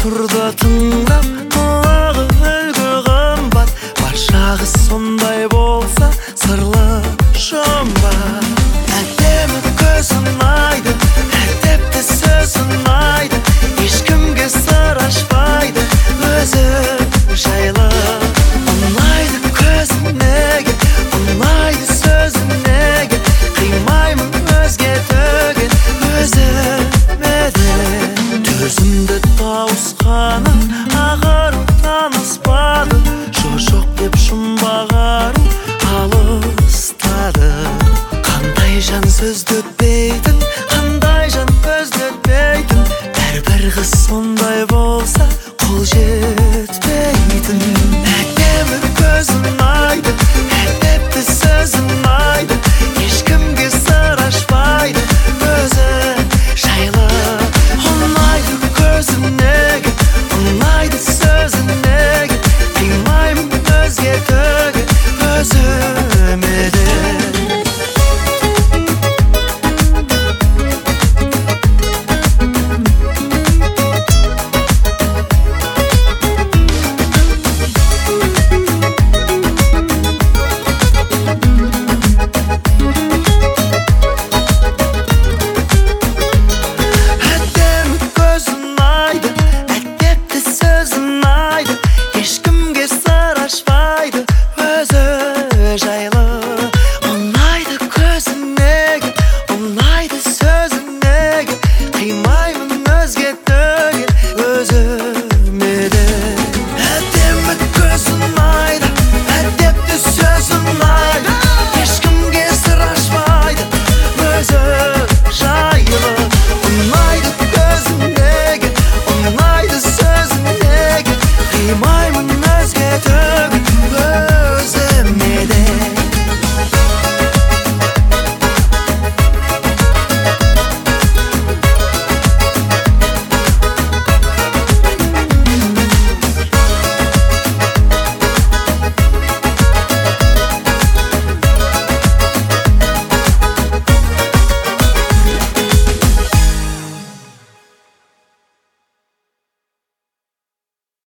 тұрды тыңдап, құлағы үлгі қымбат. Бар жағы сондай болса сырлы жұмбақ. Әдемі көзің айды, әдепті сөзің айды, ешкімге сыр ашпайды, өзі жайлы. Ұнайды көзің неге, ұнайды сөзің неге, қимаймын өзге төге өзіме де. Төзімді тауысқаны ағару таныспады, жоқ деп жұмбақ ару алыстады. Қандай жан сөзді өтпейтін, қандай жан көзді өтпейтін, әрбір қыз сондай болса қол жетпейтін. Әдемі көзің